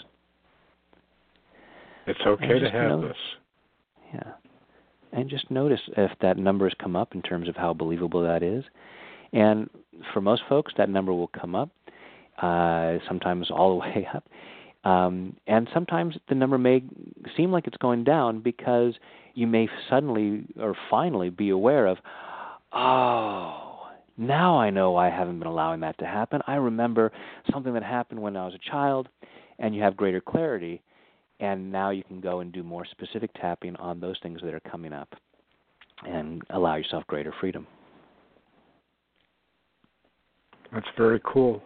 Yeah. And just notice if that number has come up in terms of how believable that is. And for most folks, that number will come up, sometimes all the way up. And sometimes the number may seem like it's going down because you may suddenly or finally be aware of, oh, now I know I haven't been allowing that to happen. I remember something that happened when I was a child, and you have greater clarity, and now you can go and do more specific tapping on those things that are coming up and allow yourself greater freedom. That's very cool.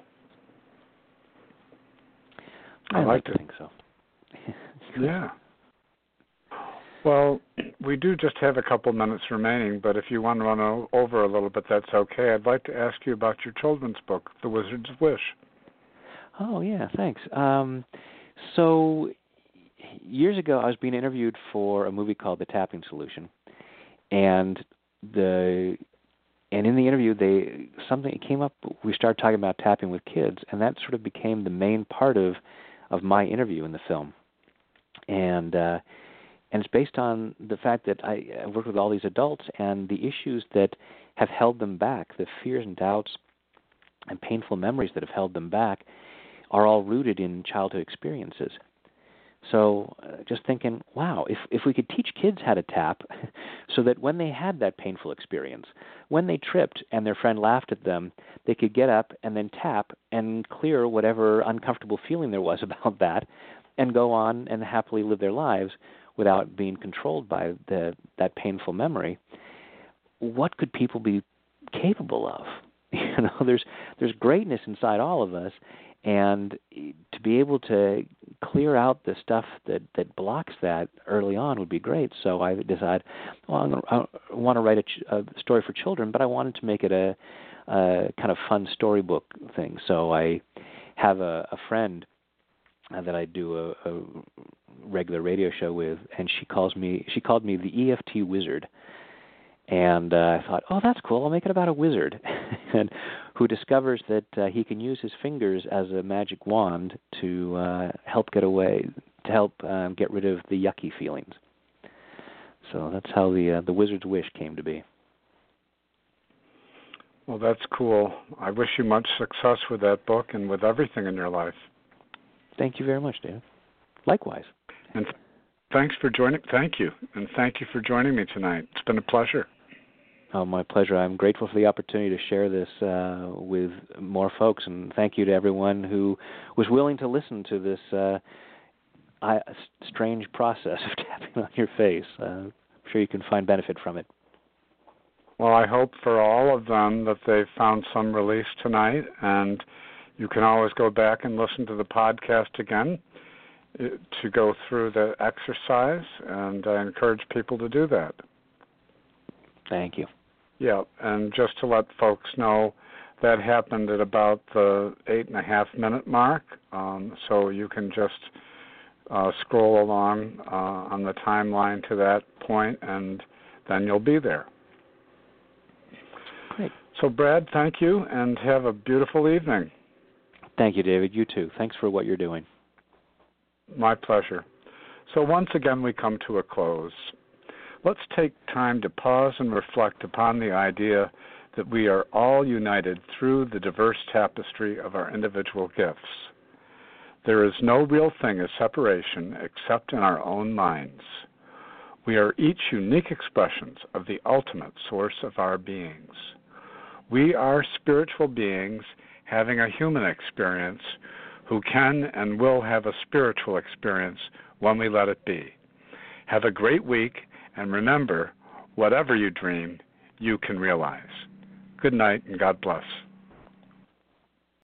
I like to think so. Yeah. Well, we do just have a couple minutes remaining, but if you want to run over a little bit, that's okay. I'd like to ask you about your children's book, The Wizard's Wish. Oh, yeah, thanks. So years ago, I was being interviewed for a movie called The Tapping Solution, and in the interview, something came up. We started talking about tapping with kids, and that sort of became the main part of my interview in the film. And it's based on the fact that I worked with all these adults, and the issues that have held them back, the fears and doubts and painful memories that have held them back, are all rooted in childhood experiences. So just thinking, wow, if we could teach kids how to tap so that when they had that painful experience, when they tripped and their friend laughed at them, they could get up and then tap and clear whatever uncomfortable feeling there was about that and go on and happily live their lives without being controlled by that painful memory. What could people be capable of? There's greatness inside all of us, and to be able to clear out the stuff that blocks that early on would be great. So I decided, I want to write a story for children, but I wanted to make it a kind of fun storybook thing. So I have a friend that I do a regular radio show with, and she called me the EFT Wizard. And I thought, oh, that's cool. I'll make it about a wizard and who discovers that he can use his fingers as a magic wand to help get rid of the yucky feelings. So that's how the Wizard's Wish came to be. Well, that's cool. I wish you much success with that book and with everything in your life. Thank you very much, David. Likewise. And thanks for joining. Thank you. And thank you for joining me tonight. It's been a pleasure. Oh, my pleasure. I'm grateful for the opportunity to share this with more folks, and thank you to everyone who was willing to listen to this strange process of tapping on your face. I'm sure you can find benefit from it. Well, I hope for all of them that they've found some release tonight, and you can always go back and listen to the podcast again to go through the exercise, and I encourage people to do that. Thank you. Yeah, and just to let folks know, that happened at about the 8.5-minute mark, so you can just scroll along on the timeline to that point, and then you'll be there. Great. So, Brad, thank you, and have a beautiful evening. Thank you, David. You too. Thanks for what you're doing. My pleasure. So once again, we come to a close. Let's take time to pause and reflect upon the idea that we are all united through the diverse tapestry of our individual gifts. There is no real thing as separation except in our own minds. We are each unique expressions of the ultimate source of our beings. We are spiritual beings having a human experience who can and will have a spiritual experience when we let it be. Have a great week, and remember, whatever you dream, you can realize. Good night, and God bless.